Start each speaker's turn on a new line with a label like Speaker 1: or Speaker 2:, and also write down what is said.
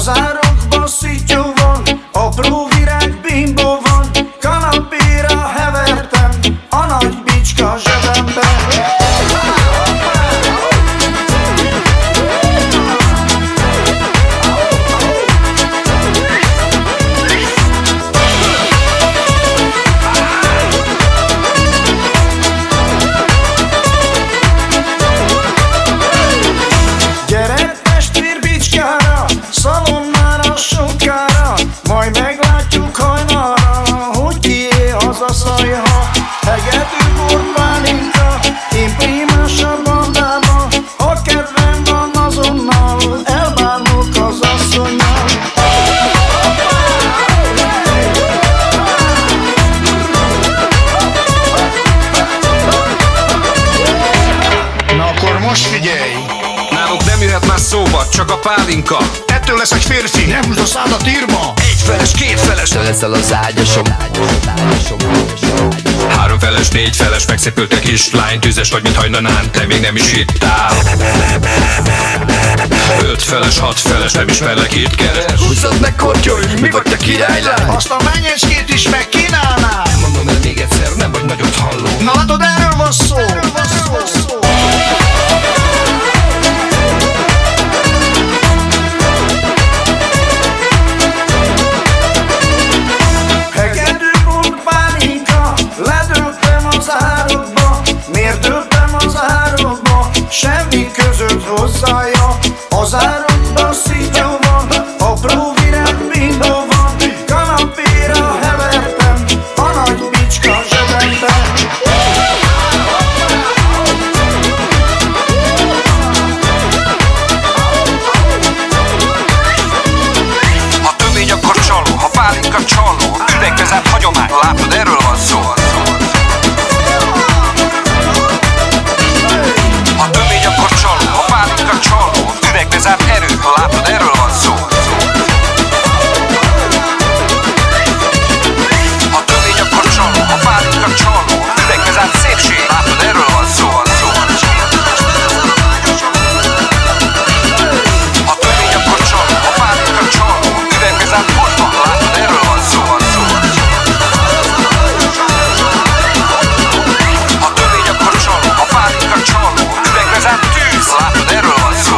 Speaker 1: Az árokban szittyó van, apró virág bimbó van, kanapéra hevertem a nagy bicska zsebembe. Gyere testvér bicskára, szalonnára sokára, majd meglátjuk hajnalra, hogy kié az a szajha. Hegedű borpálinka, én primás a bandába, ha kedvem van azonnal, elbánok az asszonnyal.
Speaker 2: Na akkor most figyelj!
Speaker 3: Náluk nem jöhet már szóba, csak a pálinka.
Speaker 2: Ettől lesz egy férfi, nem húzd a szádat írma!
Speaker 3: Egyfeles, kétfeles,
Speaker 4: Te leszel az ágyasom.
Speaker 3: háromfeles, négyfeles, megszépült egy kislány, tüzes vagy, mint hajnanán, te még nem is hittál. Ötfeles, hatfeles, nem ismerlek, itt keres.
Speaker 4: Húzzad meg, kortyolj, mi vagy te királylány?
Speaker 2: Azt a menyecskét is megkínálnál!
Speaker 3: Mondom el még egyszer, nem vagy nagyot halló.
Speaker 2: Na látod, erről van szó!
Speaker 1: Hegedű borpálinka, ledöltem az árokba. Miért döltem az árokba? Semmi között hozzája. Az árokban szittyó van, apró virág bimbó van, kanapéra hevertem a nagy bicska zsebembe.
Speaker 3: Ha tömény, akkor csaló, ha pálinka csaló, üvegbe zárt hagyomány, látod, erről van szó. Ha tömény, akkor csaló, ha pálinka csaló, üvegbe zárt erő, látod, erről van szó. Ha tömény, akkor csaló, ha pálinka csaló, üvegbe zárt szépség, látod, erről van szó. Ha tömény, akkor csaló, ha pálinka csaló, üvegbe zárt kocsma, látod, erről van szó. Ha tömény, akkor csaló, ha pálinka csaló, üvegbe zárt tűz, látod, erről van szó.